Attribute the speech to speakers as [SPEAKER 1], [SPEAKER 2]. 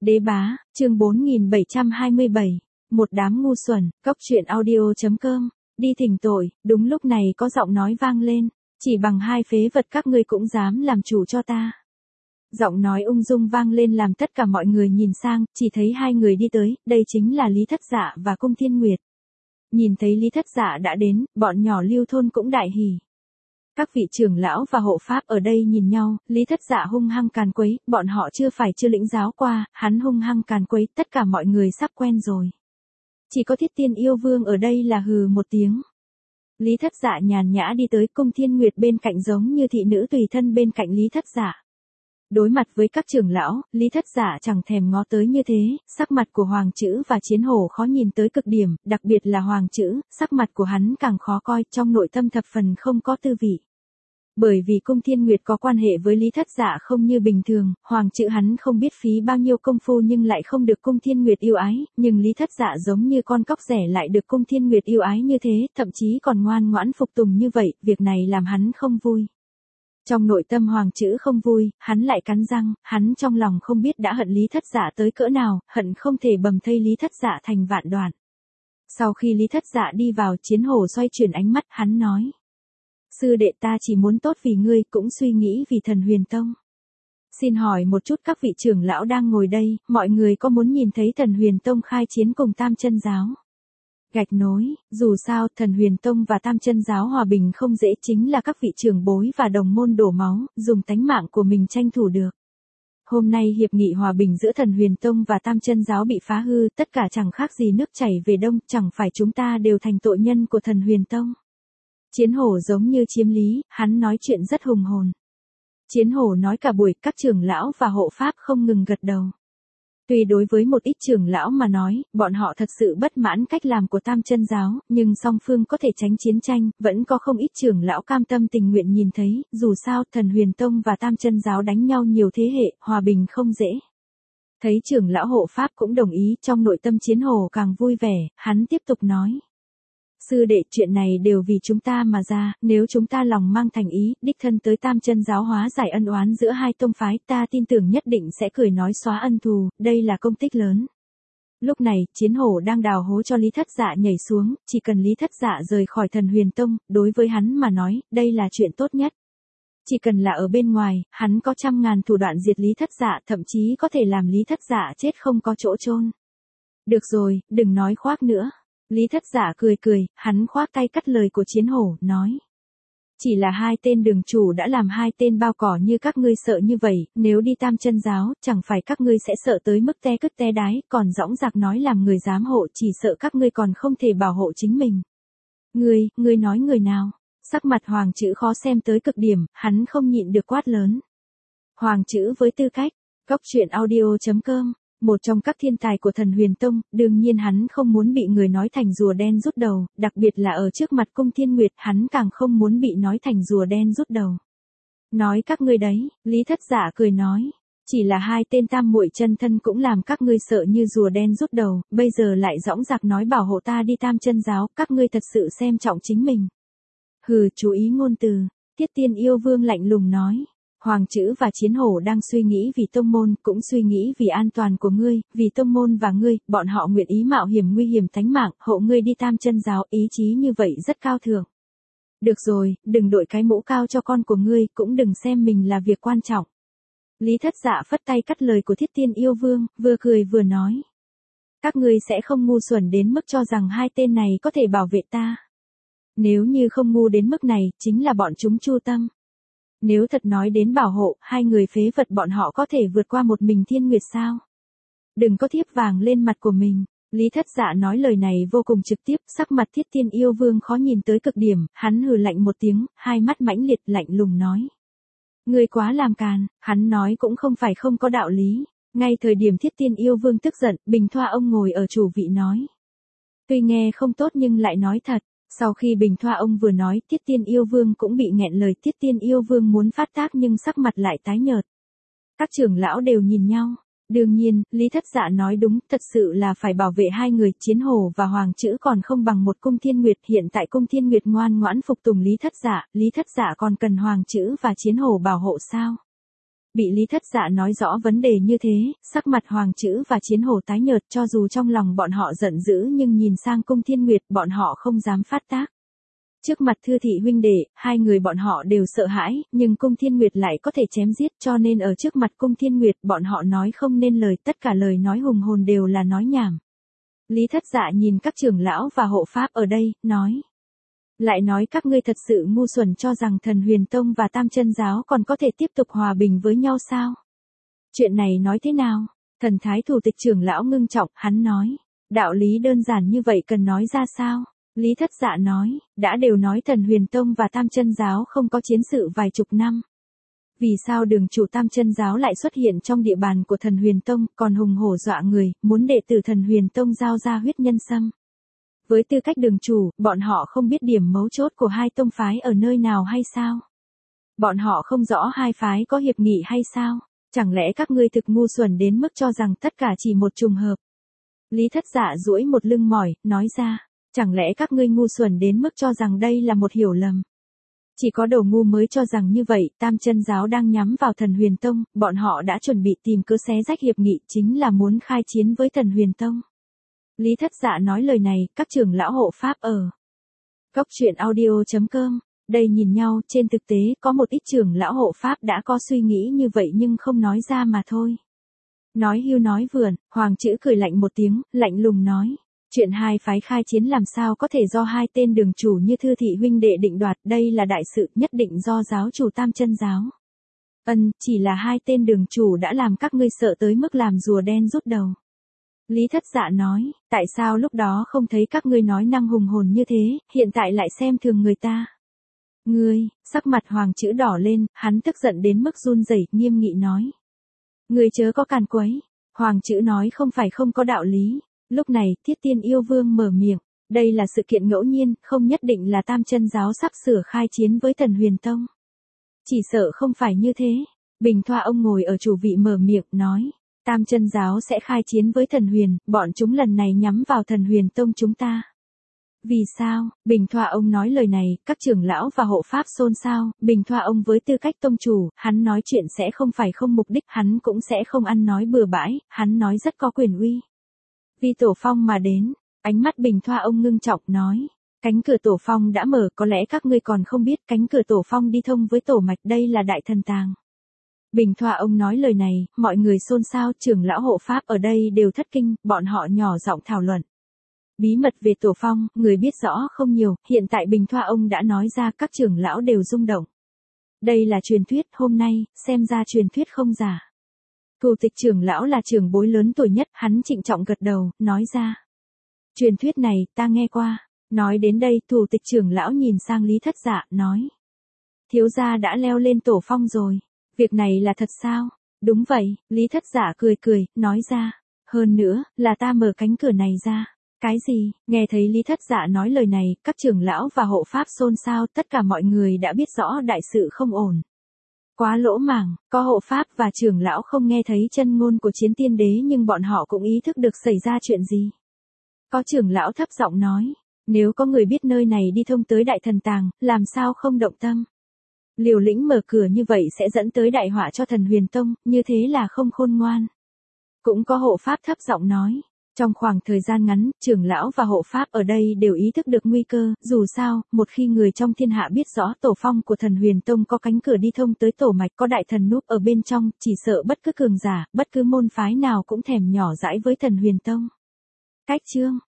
[SPEAKER 1] Đế bá, chương 4727, một đám ngu xuẩn, cốc truyện audio.com, đi thỉnh tội, đúng lúc này có giọng nói vang lên, chỉ bằng hai phế vật các ngươi cũng dám làm chủ cho ta. Giọng nói ung dung vang lên làm tất cả mọi người nhìn sang, chỉ thấy hai người đi tới, đây chính là Lý Thất Dạ và Cung Thiên Nguyệt. Nhìn thấy Lý Thất Dạ đã đến, bọn nhỏ Lưu thôn cũng đại hỉ. Các vị trưởng lão và hộ pháp ở đây nhìn nhau, Lý Thất Dạ hung hăng càn quấy, bọn họ chưa lĩnh giáo qua, hắn hung hăng càn quấy, tất cả mọi người sắp quen rồi. Chỉ có Thiết Tiên Yêu Vương ở đây là hừ một tiếng. Lý Thất Dạ nhàn nhã đi tới, Cung Thiên Nguyệt bên cạnh giống như thị nữ tùy thân bên cạnh Lý Thất Dạ. Đối mặt với các trưởng lão, Lý Thất Dạ chẳng thèm ngó tới như thế, sắc mặt của Hoàng Chữ và Chiến Hổ khó nhìn tới cực điểm, đặc biệt là Hoàng Chữ, sắc mặt của hắn càng khó coi, trong nội tâm thập phần không có tư vị. Bởi vì Cung Thiên Nguyệt có quan hệ với Lý Thất Dạ không như bình thường, Hoàng Chữ hắn không biết phí bao nhiêu công phu nhưng lại không được Cung Thiên Nguyệt yêu ái, nhưng Lý Thất Dạ giống như con cóc rẻ lại được Cung Thiên Nguyệt yêu ái như thế, thậm chí còn ngoan ngoãn phục tùng như vậy, việc này làm hắn không vui. Trong nội tâm Hoàng Chữ không vui, hắn lại cắn răng, hắn trong lòng không biết đã hận Lý Thất Dạ tới cỡ nào, hận không thể bầm thây Lý Thất Dạ thành vạn đoạn. Sau khi Lý Thất Dạ đi vào, Chiến Hổ xoay chuyển ánh mắt, hắn nói. Sư đệ ta chỉ muốn tốt vì ngươi, cũng suy nghĩ vì Thần Huyền Tông. Xin hỏi một chút các vị trưởng lão đang ngồi đây, mọi người có muốn nhìn thấy Thần Huyền Tông khai chiến cùng Tam Chân Giáo? Gạch nối, dù sao, Thần Huyền Tông và Tam Chân Giáo hòa bình không dễ, chính là các vị trưởng bối và đồng môn đổ máu, dùng tánh mạng của mình tranh thủ được. Hôm nay hiệp nghị hòa bình giữa Thần Huyền Tông và Tam Chân Giáo bị phá hư, tất cả chẳng khác gì nước chảy về đông, chẳng phải chúng ta đều thành tội nhân của Thần Huyền Tông. Chiến Hổ giống như chiếm lý, hắn nói chuyện rất hùng hồn. Chiến Hổ nói cả buổi, các trưởng lão và hộ pháp không ngừng gật đầu. Tuy đối với một ít trưởng lão mà nói, bọn họ thật sự bất mãn cách làm của Tam Chân Giáo, nhưng song phương có thể tránh chiến tranh, vẫn có không ít trưởng lão cam tâm tình nguyện nhìn thấy, dù sao, Thần Huyền Tông và Tam Chân Giáo đánh nhau nhiều thế hệ, hòa bình không dễ. Thấy trưởng lão hộ pháp cũng đồng ý, trong nội tâm Chiến Hổ càng vui vẻ, hắn tiếp tục nói. Sư đệ, chuyện này đều vì chúng ta mà ra, nếu chúng ta lòng mang thành ý, đích thân tới Tam Chân Giáo hóa giải ân oán giữa hai tông phái, ta tin tưởng nhất định sẽ cười nói xóa ân thù, đây là công tích lớn. Lúc này, Chiến Hổ đang đào hố cho Lý Thất Dạ nhảy xuống, chỉ cần Lý Thất Dạ rời khỏi Thần Huyền Tông, đối với hắn mà nói, đây là chuyện tốt nhất. Chỉ cần là ở bên ngoài, hắn có trăm ngàn thủ đoạn diệt Lý Thất Dạ, thậm chí có thể làm Lý Thất Dạ chết không có chỗ chôn. Được rồi, đừng nói khoác nữa. Lý Thất Dạ cười, hắn khoác tay cắt lời của Chiến Hổ, nói. Chỉ là hai tên đường chủ đã làm hai tên bao cỏ như các ngươi sợ như vậy, nếu đi Tam Chân Giáo, chẳng phải các ngươi sẽ sợ tới mức te cứt te đái, còn dõng dạc nói làm người giám hộ, chỉ sợ các ngươi còn không thể bảo hộ chính mình. Ngươi nói người nào? Sắc mặt Hoàng Chữ khó xem tới cực điểm, hắn không nhịn được quát lớn. Hoàng Chữ với tư cách, cốc truyện audio.com. Một trong các thiên tài của Thần Huyền Tông, đương nhiên hắn không muốn bị người nói thành rùa đen rút đầu, đặc biệt là ở trước mặt Cung Thiên Nguyệt, hắn càng không muốn bị nói thành rùa đen rút đầu. Nói các ngươi đấy, Lý Thất Dạ cười nói, chỉ là hai tên tam muội chân thân cũng làm các ngươi sợ như rùa đen rút đầu, bây giờ lại dõng dạc nói bảo hộ ta đi Tam Chân Giáo, các ngươi thật sự xem trọng chính mình. Hừ, chú ý ngôn từ, Thiết Tiên Yêu Vương lạnh lùng nói. Hoàng Chữ và Chiến Hổ đang suy nghĩ vì tông môn, cũng suy nghĩ vì an toàn của ngươi, vì tông môn và ngươi, bọn họ nguyện ý mạo hiểm nguy hiểm tánh mạng, hộ ngươi đi Tam Chân Giáo, ý chí như vậy rất cao thượng. Được rồi, đừng đội cái mũ cao cho con của ngươi, cũng đừng xem mình là việc quan trọng. Lý Thất Dạ phất tay cắt lời của Thiết Tiên Yêu Vương, vừa cười vừa nói. Các ngươi sẽ không ngu xuẩn đến mức cho rằng hai tên này có thể bảo vệ ta. Nếu như không ngu đến mức này, chính là bọn chúng chu tâm. Nếu thật nói đến bảo hộ, hai người phế vật bọn họ có thể vượt qua một mình Thiên Nguyệt sao? Đừng có thiếp vàng lên mặt của mình. Lý Thất Dạ nói lời này vô cùng trực tiếp, sắc mặt Thiết Tiên Yêu Vương khó nhìn tới cực điểm, hắn hừ lạnh một tiếng, hai mắt mãnh liệt lạnh lùng nói. Ngươi quá làm càn, hắn nói cũng không phải không có đạo lý. Ngay thời điểm Thiết Tiên Yêu Vương tức giận, Bình Thoa ông ngồi ở chủ vị nói. Tuy nghe không tốt nhưng lại nói thật. Sau khi Bình Thoa ông vừa nói, Thiết Tiên Yêu Vương cũng bị nghẹn lời, Thiết Tiên Yêu Vương muốn phát tác nhưng sắc mặt lại tái nhợt. Các trưởng lão đều nhìn nhau. Đương nhiên, Lý Thất Dạ nói đúng, thật sự là phải bảo vệ hai người, Chiến Hổ và Hoàng Chữ còn không bằng một Cung Thiên Nguyệt, hiện tại Cung Thiên Nguyệt ngoan ngoãn phục tùng Lý Thất Dạ còn cần Hoàng Chữ và Chiến Hổ bảo hộ sao? Bị Lý Thất Dạ nói rõ vấn đề như thế, sắc mặt Hoàng Chữ và Chiến Hổ tái nhợt, cho dù trong lòng bọn họ giận dữ nhưng nhìn sang Cung Thiên Nguyệt bọn họ không dám phát tác. Trước mặt Thư thị huynh đệ, hai người bọn họ đều sợ hãi, nhưng Cung Thiên Nguyệt lại có thể chém giết, cho nên ở trước mặt Cung Thiên Nguyệt bọn họ nói không nên lời, tất cả lời nói hùng hồn đều là nói nhảm. Lý Thất Dạ nhìn các trưởng lão và hộ pháp ở đây, nói. Lại nói các ngươi thật sự ngu xuẩn cho rằng Thần Huyền Tông và Tam Chân Giáo còn có thể tiếp tục hòa bình với nhau sao? Chuyện này nói thế nào? Thần Thái Thủ tịch trưởng lão ngưng trọng, hắn nói. Đạo lý đơn giản như vậy cần nói ra sao? Lý Thất Dạ nói, đã đều nói Thần Huyền Tông và Tam Chân Giáo không có chiến sự vài chục năm. Vì sao đường chủ Tam Chân Giáo lại xuất hiện trong địa bàn của Thần Huyền Tông, còn hùng hổ dọa người, muốn đệ tử Thần Huyền Tông giao ra huyết nhân sâm? Với tư cách đường chủ, bọn họ không biết điểm mấu chốt của hai tông phái ở nơi nào hay sao? Bọn họ không rõ hai phái có hiệp nghị hay sao? Chẳng lẽ các ngươi thực ngu xuẩn đến mức cho rằng tất cả chỉ một trùng hợp? Lý Thất Dạ duỗi một lưng mỏi, nói ra. Chẳng lẽ các ngươi ngu xuẩn đến mức cho rằng đây là một hiểu lầm? Chỉ có đồ ngu mới cho rằng như vậy, Tam Chân Giáo đang nhắm vào Thần Huyền Tông, bọn họ đã chuẩn bị tìm cớ xé rách hiệp nghị, chính là muốn khai chiến với Thần Huyền Tông. Lý Thất Dạ nói lời này, các trưởng lão hộ pháp ở Cốc Truyện Audio.com, đây nhìn nhau, trên thực tế, có một ít trưởng lão hộ pháp đã có suy nghĩ như vậy nhưng không nói ra mà thôi. Nói hưu nói vượn, Hoàng Chữ cười lạnh một tiếng, lạnh lùng nói. Chuyện hai phái khai chiến làm sao có thể do hai tên đường chủ như Thư thị huynh đệ định đoạt, đây là đại sự nhất định do giáo chủ Tam Chân Giáo. Chỉ là hai tên đường chủ đã làm các ngươi sợ tới mức làm rùa đen rút đầu. Lý Thất Dạ nói, tại sao lúc đó không thấy các ngươi nói năng hùng hồn như thế, hiện tại lại xem thường người ta. Ngươi, sắc mặt Hoàng Chữ đỏ lên, hắn tức giận đến mức run rẩy, nghiêm nghị nói. Ngươi chớ có càn quấy. Hoàng Chữ nói không phải không có đạo lý. Lúc này, Thiết Tiên Yêu Vương mở miệng, đây là sự kiện ngẫu nhiên, không nhất định là Tam Chân Giáo sắp sửa khai chiến với Thần Huyền Tông. Chỉ sợ không phải như thế. Bình Thoa ông ngồi ở chủ vị mở miệng, nói, Tam Chân Giáo sẽ khai chiến với Thần Huyền, bọn chúng lần này nhắm vào Thần Huyền Tông chúng ta. Vì sao? Bình Thoa ông nói lời này, các trưởng lão và hộ pháp xôn xao, Bình Thoa ông với tư cách tông chủ, hắn nói chuyện sẽ không phải không mục đích, hắn cũng sẽ không ăn nói bừa bãi, hắn nói rất có quyền uy. Vì Tổ Phong mà đến, ánh mắt Bình Thoa ông ngưng trọng nói, cánh cửa Tổ Phong đã mở, có lẽ các ngươi còn không biết, cánh cửa Tổ Phong đi thông với Tổ Mạch, đây là đại thần tàng. Bình Thoa ông nói lời này, mọi người xôn xao, trưởng lão hộ pháp ở đây đều thất kinh, bọn họ nhỏ giọng thảo luận. Bí mật về Tổ Phong, người biết rõ không nhiều, hiện tại Bình Thoa ông đã nói ra, các trưởng lão đều rung động. Đây là truyền thuyết, hôm nay, xem ra truyền thuyết không giả. Thủ tịch trưởng lão là trưởng bối lớn tuổi nhất, hắn trịnh trọng gật đầu, nói ra. Truyền thuyết này, ta nghe qua. Nói đến đây, thủ tịch trưởng lão nhìn sang Lý Thất Dạ, nói. Thiếu gia đã leo lên Tổ Phong rồi. Việc này là thật sao? Đúng vậy, Lý Thất Dạ cười cười, nói ra. Hơn nữa, là ta mở cánh cửa này ra. Cái gì? Nghe thấy Lý Thất Dạ nói lời này, các trưởng lão và hộ pháp xôn xao, tất cả mọi người đã biết rõ đại sự không ổn. Quá lỗ mảng, có hộ pháp và trưởng lão không nghe thấy chân ngôn của Chiến Tiên Đế nhưng bọn họ cũng ý thức được xảy ra chuyện gì. Có trưởng lão thấp giọng nói, nếu có người biết nơi này đi thông tới đại thần tàng, làm sao không động tâm. Liều lĩnh mở cửa như vậy sẽ dẫn tới đại họa cho Thần Huyền Tông, như thế là không khôn ngoan. Cũng có hộ pháp thấp giọng nói. Trong khoảng thời gian ngắn, trưởng lão và hộ pháp ở đây đều ý thức được nguy cơ, dù sao, một khi người trong thiên hạ biết rõ Tổ Phong của Thần Huyền Tông có cánh cửa đi thông tới Tổ Mạch, có đại thần núp ở bên trong, chỉ sợ bất cứ cường giả, bất cứ môn phái nào cũng thèm nhỏ dãi với Thần Huyền Tông. Cách chương